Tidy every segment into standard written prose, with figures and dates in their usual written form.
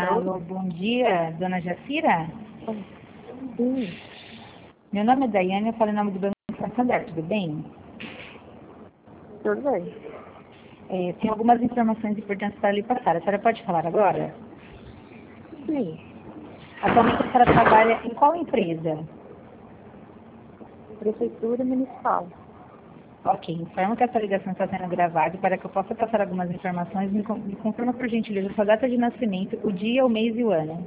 Alô, bom dia, dona Jacira? Sim. Meu nome é Daiane, eu falo em nome do Banco Santander, tudo bem? Tudo bem. Tem algumas informações importantes para lhe passar. A senhora pode falar agora? Sim. Atualmente a senhora trabalha em qual empresa? Prefeitura Municipal. Ok, informo que essa ligação está sendo gravada e para que eu possa passar algumas informações, me confirma por gentileza sua data de nascimento, o dia, o mês e o ano.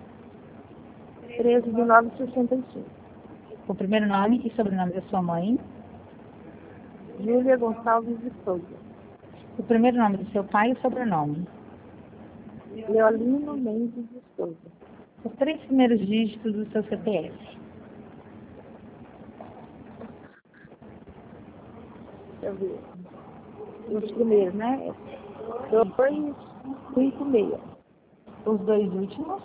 13 de 965. O primeiro nome e sobrenome da sua mãe. Júlia Gonçalves de Souza. O primeiro nome do seu pai e o sobrenome. Leolino Mendes de Souza. Os 3 primeiros dígitos do seu CPF. Deixa eu ver. Os primeiros, né? 256. Os 2 últimos.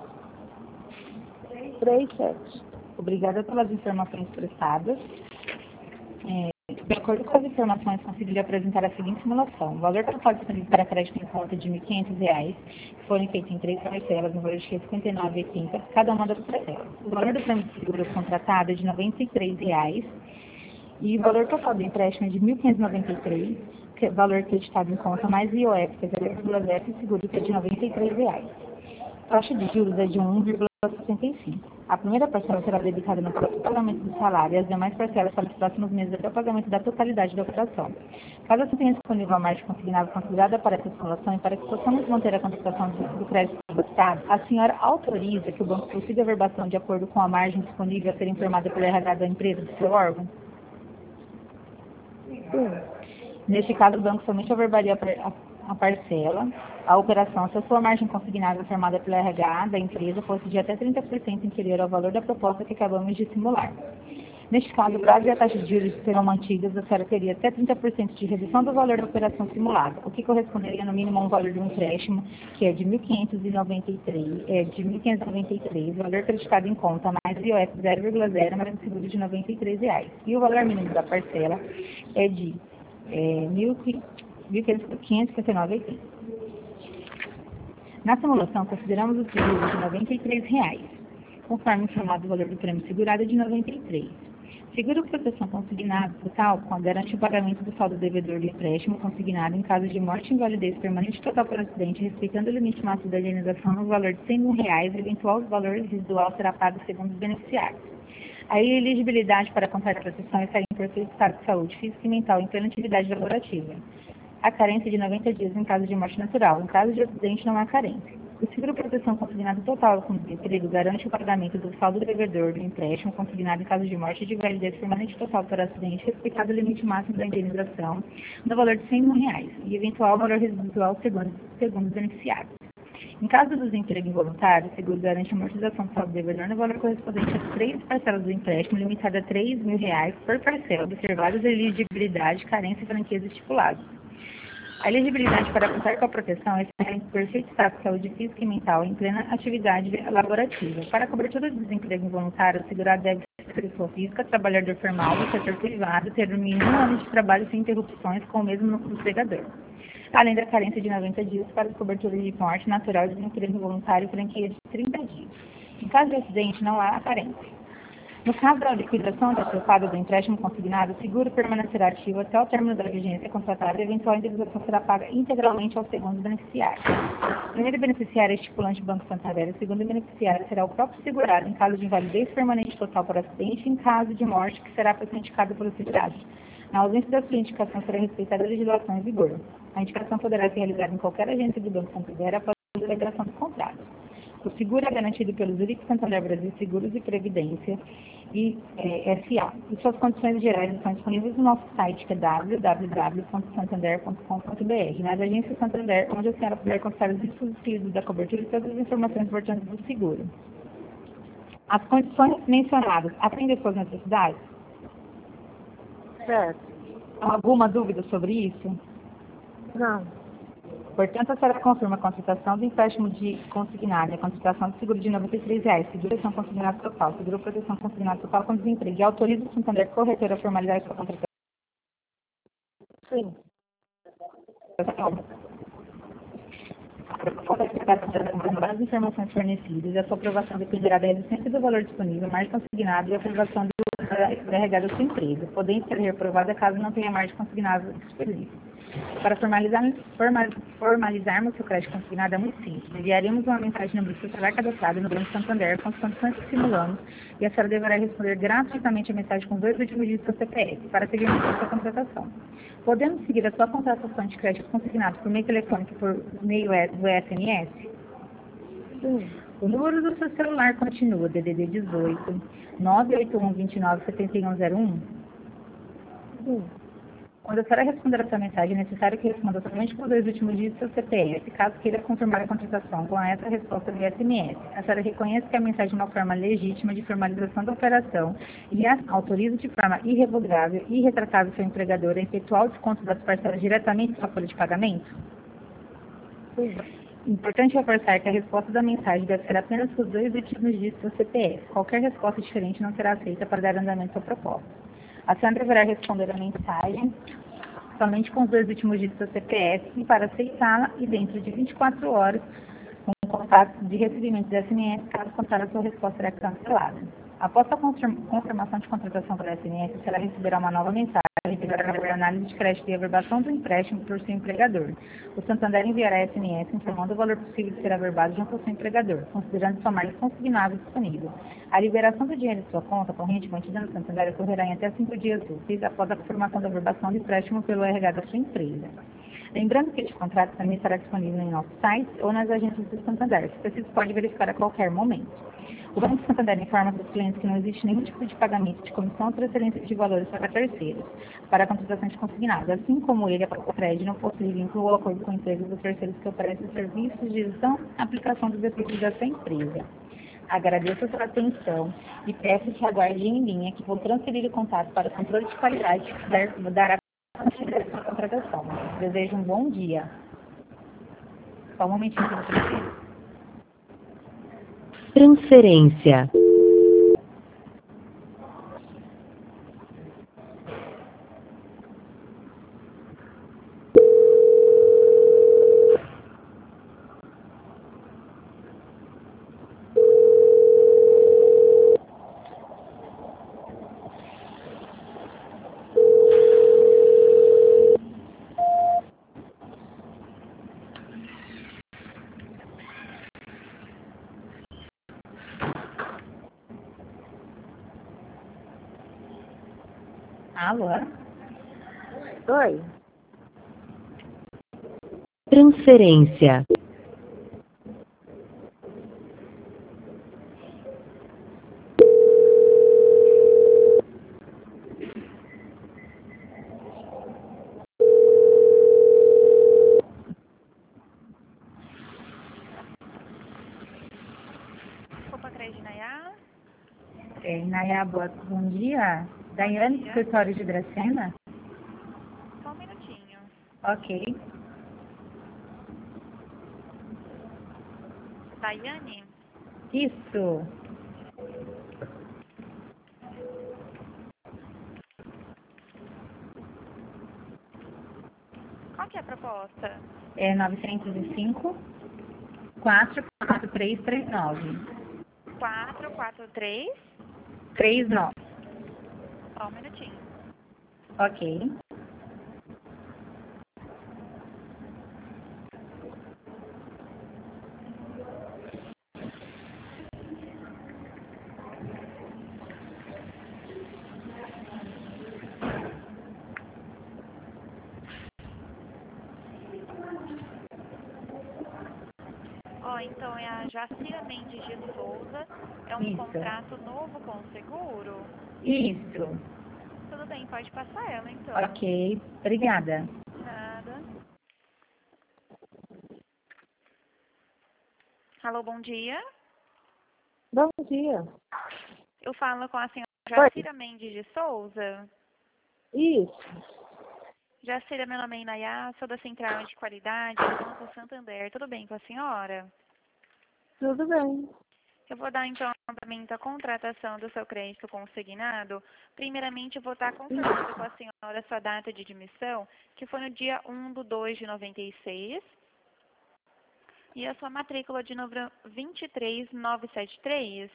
37. Obrigada pelas informações prestadas. De acordo com as informações, consegui apresentar a seguinte simulação. O valor total disponível para crédito em conta de R$ 1.500, que foram feitos em 3 parcelas, no valor de R$ 59,80, cada uma das parcelas. O valor do prêmio de seguro contratado é de R$ 93,00 e o valor total do empréstimo é de R$ 1.593, valor acreditado em conta, mais IOF, que é 0,0 e seguro, que é de R$ 93,00. A taxa de juros é de 1,65. A primeira parcela será debitada no próximo pagamento do salário e as demais parcelas para os próximos meses até o pagamento da totalidade da operação. Caso você tenha disponível a margem consignada considerada para essa simulação e para que possamos manter a contratação do crédito solicitado, a senhora autoriza que o banco prossiga a verbação de acordo com a margem disponível a ser informada pelo RH da empresa do seu órgão? Sim. Neste caso, o banco somente averbaria a parcela, a operação, se a sua margem consignada formada pela RH da empresa fosse de até 30% inferior ao valor da proposta que acabamos de simular. Neste caso, o prazo e a taxa de juros serão mantidas, a senhora teria até 30% de redução do valor da operação simulada, o que corresponderia no mínimo a um valor de um empréstimo, que é de R$ 1.593, valor acreditado em conta, mais IOF 0,0, mais um seguro de R$ 93,00. E o valor mínimo da parcela é de R$ 1.559,80. Na simulação, consideramos o seguro de R$ 93,00, conforme informado o valor do prêmio segurado é de R$ 93,00. Seguro proteção consignado total garante o pagamento do saldo devedor do empréstimo consignado em caso de morte, invalidez permanente total por acidente, respeitando o limite máximo da indenização no valor de R$ 100.000, o eventual valor residual será pago segundo os beneficiários. A elegibilidade para contar a proteção está em perfeito estado de saúde física e mental em plena atividade laborativa. A carência de 90 dias em caso de morte natural. Em caso de acidente, não há carência. O seguro proteção consignado total com desemprego garante o pagamento do saldo devedor do empréstimo consignado em caso de morte de invalidez permanente total por acidente, respeitado o limite máximo da indenização no valor de R$ 100.000 e eventual valor residual segundo os beneficiários. Em caso do desemprego involuntário, o seguro garante a amortização do saldo devedor no valor correspondente a 3 parcelas do empréstimo, limitada a R$ 3.000 por parcela, observadas a elegibilidade, carência e franqueza estipulados. A elegibilidade para contar com a proteção é estar em perfeito estado de saúde física e mental em plena atividade laborativa. Para a cobertura do desemprego involuntário, o segurado deve ser pessoa física, trabalhador formal do setor privado, ter no mínimo 1 ano de trabalho sem interrupções com o mesmo empregador, além da carência de 90 dias para a cobertura de morte natural e desemprego involuntário e franquia de 30 dias. Em caso de acidente, não há carência. No caso da liquidação antecipada do empréstimo consignado, o seguro permanecerá ativo até o término da vigência contratada e a eventual indenização será paga integralmente ao segundo beneficiário. O primeiro beneficiário é estipulante do Banco Santander, o segundo beneficiário será o próprio segurado em caso de invalidez permanente total por acidente e em caso de morte que será indicado pelo segurado. Na ausência da sua indicação, será respeitada a legislação em vigor. A indicação poderá ser realizada em qualquer agência do Banco Santander após a celebração do contrato. O seguro é garantido pelo Zurich Santander Brasil Seguros e Previdência e SA. E suas condições gerais estão disponíveis no nosso site, que é www.santander.com.br. Nas agências Santander, onde a senhora puder consultar os dispositivos da cobertura e todas as informações importantes do seguro. As condições mencionadas atendem às suas necessidades? Certo. Alguma dúvida sobre isso? Não. Portanto, a senhora confirma a contratação do empréstimo de consignado e a contratação do seguro de R$ 93,00, seguro proteção consignado total, seguro proteção consignado total com desemprego, e autoriza o Santander Corretora a formalizar sua contratação. Sim. Com base nas informações fornecidas, a sua aprovação dependerá da existência do valor disponível, margem consignada e a aprovação da regada da sua empresa, podendo ser reprovada caso não tenha margem consignada disponível. Para formalizarmos seu crédito consignado é muito simples. Enviaremos uma mensagem no número celular cadastrado no Banco Santander com as condições que simulamos e a senhora deverá responder gratuitamente a mensagem com os 2 últimos dígitos do seu CPF para seguirmos a sua contratação. Podemos seguir a sua contratação de crédito consignado por meio telefônico por meio do SMS? Sim. O número do seu celular continua DDD 18 981 29 7101? Sim. Quando a senhora responder a sua mensagem, é necessário que responda somente com os 2 últimos dígitos do seu CPF, caso queira confirmar a contratação com essa resposta via SMS. A senhora reconhece que a mensagem é uma forma legítima de formalização da operação e autoriza de forma irrevogável e irretratável seu empregador a efetuar o desconto das parcelas diretamente em sua folha de pagamento? Sim. Importante reforçar que a resposta da mensagem deve ser apenas com os 2 últimos dígitos do CPF. Qualquer resposta diferente não será aceita para dar andamento à proposta. A senhora deverá responder a mensagem somente com os 2 últimos dígitos do CPF e para aceitá-la e dentro de 24 horas com contato de recebimento de SMS, caso contrário a sua resposta será cancelada. Após a confirmação de contratação pela SMS, a senhora receberá uma nova mensagem para análise de crédito e averbação do empréstimo por seu empregador. O Santander enviará SMS informando o valor possível de ser averbado junto ao seu empregador, considerando sua margem consignável disponível. A liberação do dinheiro de sua conta corrente mantida no Santander ocorrerá em até 5 dias úteis após a confirmação da averbação do empréstimo pelo RH da sua empresa. Lembrando que este contrato também estará disponível em nosso site ou nas agências do Santander. Se preciso, pode verificar a qualquer momento. O Banco Santander informa seus clientes que não existe nenhum tipo de pagamento de comissão ou transferência de valores para terceiros, para a contratação de consignado, assim como ele, o crédito, não possui vínculo ou acordo com empresas ou terceiros que oferecem serviços de gestão e aplicação dos recursos dessa empresa. Agradeço a sua atenção e peço que aguarde em linha que vou transferir o contato para o controle de qualidade que dará continuidade à sua contratação. Desejo um bom dia. Só um momentinho que eu preciso. Transferência. Alô? Oi. Transferência. Opa, Crédito Nayá. Nayá, bom dia. Daiane, do escritório de Dracena? Só um minutinho. Ok. Daiane? Isso. Qual que é a proposta? É 905 44339. 443. 39. Só um minutinho. Ok. Então é a Jacira Mendes de Souza. É um Isso. contrato novo com o seguro? Isso. Tudo bem, pode passar ela então. Ok. Obrigada. Nada. Alô, bom dia. Bom dia. Eu falo com a senhora Oi. Jacira Mendes de Souza. Isso. Jacira, meu nome é Inayá, sou da Central de Qualidade do Banco Santander. Tudo bem com a senhora? Tudo bem. Eu vou dar então andamento à contratação do seu crédito consignado. Primeiramente, eu vou estar confirmando com a senhora a sua data de admissão, que foi no dia 1/2 de 96. E a sua matrícula de número 23973?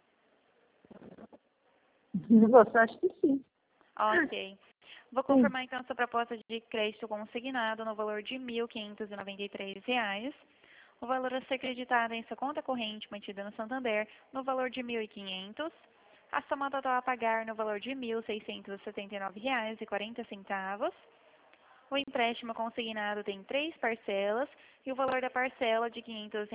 Você acha que sim. Ok. Vou confirmar então sua proposta de crédito consignado no valor de R$ 1.593. O valor a ser creditado em sua conta corrente mantida no Santander no valor de R$ 1.500. A soma total a pagar no valor de R$ 1.679,40. O empréstimo consignado tem 3 parcelas e o valor da parcela de R$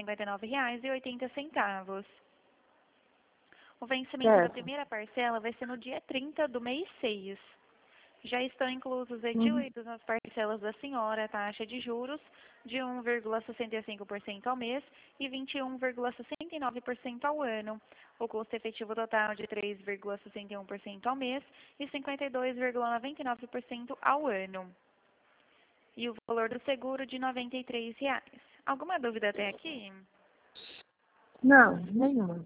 559,80. O vencimento da primeira parcela vai ser no dia 30 do mês 6. Já estão inclusos e diluídos nas parcelas da senhora a taxa de juros de 1,65% ao mês e 21,69% ao ano. O custo efetivo total de 3,61% ao mês e 52,99% ao ano. E o valor do seguro de R$ 93. Alguma dúvida até aqui? Não, nenhuma.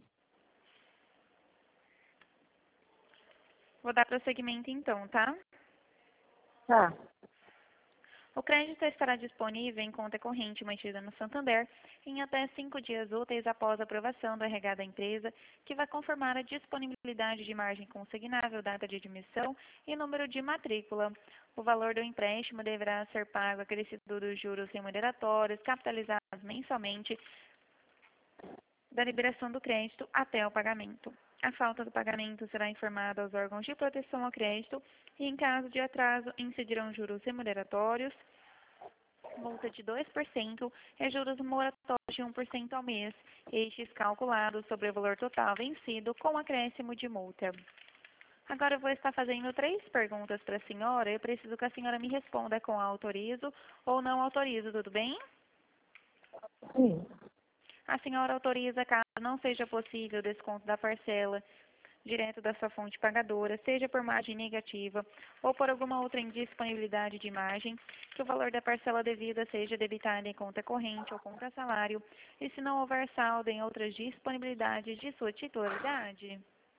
Vou dar prosseguimento então, tá? Tá. O crédito estará disponível em conta corrente mantida no Santander em até 5 dias úteis após a aprovação do RH da empresa, que vai conformar a disponibilidade de margem consignável, data de admissão e número de matrícula. O valor do empréstimo deverá ser pago acrescido dos juros remuneratórios, capitalizados mensalmente da liberação do crédito até o pagamento. A falta do pagamento será informada aos órgãos de proteção ao crédito e, em caso de atraso, incidirão juros remuneratórios, multa de 2% e juros moratórios de 1% ao mês, estes calculados sobre o valor total vencido com acréscimo de multa. Agora eu vou estar fazendo 3 perguntas para a senhora. Eu preciso que a senhora me responda com autorizo ou não autorizo, tudo bem? Sim. A senhora autoriza, caso não seja possível o desconto da parcela direto da sua fonte pagadora, seja por margem negativa ou por alguma outra indisponibilidade de margem, que o valor da parcela devida seja debitado em conta corrente ou conta salário, e se não houver saldo em outras disponibilidades de sua titularidade.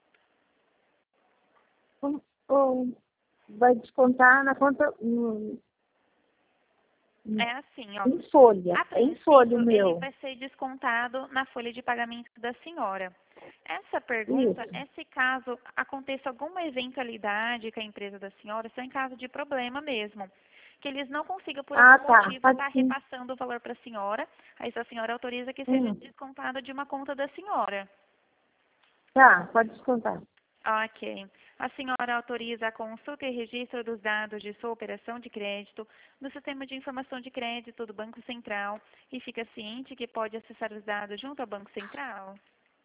Ou vai descontar na conta É assim, ó. em folha. A É em folha o princípio, ele meu. vai ser descontado na folha de pagamento da senhora. Essa pergunta Isso. é se caso aconteça alguma eventualidade com a empresa da senhora, se é em caso de problema mesmo. Que eles não consigam, por algum motivo, Pode estar sim. repassando o valor para a senhora, aí se a senhora autoriza que seja descontado de uma conta da senhora. Tá, pode descontar. Ok. A senhora autoriza a consulta e registro dos dados de sua operação de crédito no Sistema de Informação de Crédito do Banco Central e fica ciente que pode acessar os dados junto ao Banco Central?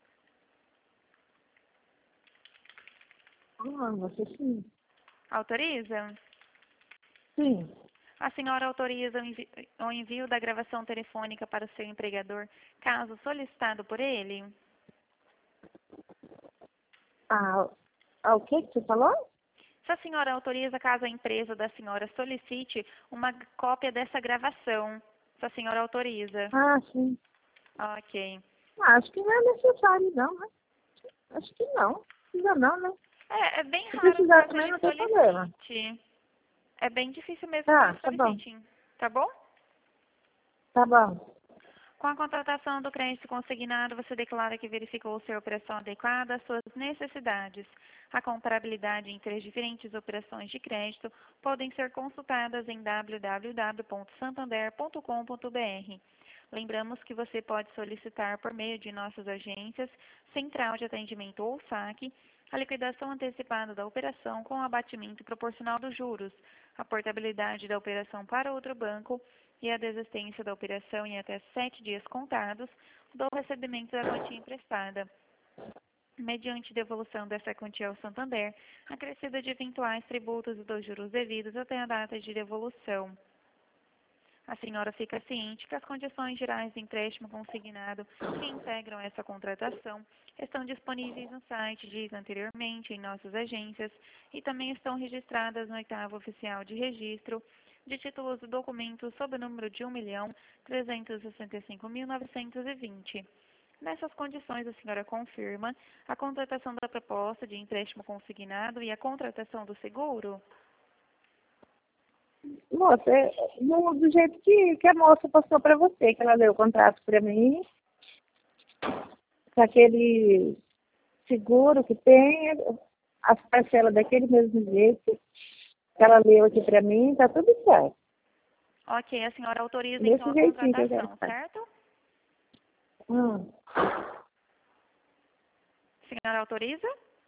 Você sim. Autoriza? Sim. A senhora autoriza o envio da gravação telefônica para o seu empregador, caso solicitado por ele? O que você falou? Se a senhora autoriza, caso a empresa da senhora solicite uma cópia dessa gravação, se a senhora autoriza? Sim. Ok. Acho que não é necessário, não, né? Acho que não. Precisa não, né? É bem Se raro precisar caso também, ele não tem problema. solicite. É bem difícil mesmo que Tá eles bom. solicitem. Tá bom? Tá bom. Com a contratação do crédito consignado, você declara que verificou ser a operação adequada às suas necessidades. A comparabilidade entre as diferentes operações de crédito podem ser consultadas em www.santander.com.br. Lembramos que você pode solicitar por meio de nossas agências, Central de Atendimento ou SAC, a liquidação antecipada da operação com abatimento proporcional dos juros, a portabilidade da operação para outro banco e a desistência da operação em até 7 dias contados do recebimento da quantia emprestada, mediante devolução dessa quantia ao Santander, acrescida de eventuais tributos e dos juros devidos até a data de devolução. A senhora fica ciente que as condições gerais de empréstimo consignado que integram essa contratação estão disponíveis no site, diz anteriormente, em nossas agências, e também estão registradas no 8º Oficial de Registro de Títulos e Documentos sob o número de 1.365.920. Nessas condições, a senhora confirma a contratação da proposta de empréstimo consignado e a contratação do seguro? Moça, do jeito que a moça passou para você, que ela deu o contrato para mim, com aquele seguro que tem, as parcelas daquele mesmo jeito que ela leu aqui para mim, tá tudo certo. Ok, a senhora autoriza então Desse a jeitinho que eu quero contratação, fazer. certo? Hum. A senhora autoriza?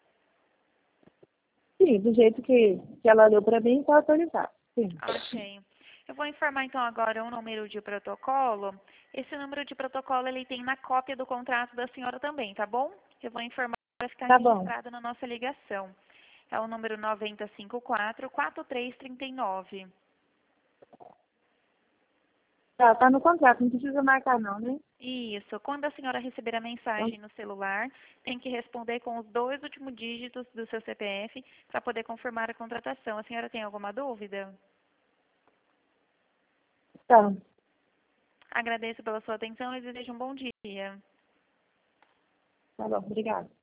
Sim, do jeito que ela leu para mim, tá autorizado. Sim. Ok. Eu vou informar então agora um número de protocolo. Esse número de protocolo ele tem na cópia do contrato da senhora também, tá bom? Eu vou informar para ficar Tá bom. registrado na nossa ligação. É o número 9054-4339. Tá no contrato, não precisa marcar não, né? Isso. Quando a senhora receber a mensagem no celular, tem que responder com os 2 últimos dígitos do seu CPF para poder confirmar a contratação. A senhora tem alguma dúvida? Tá. Agradeço pela sua atenção e desejo um bom dia. Tá bom, obrigada.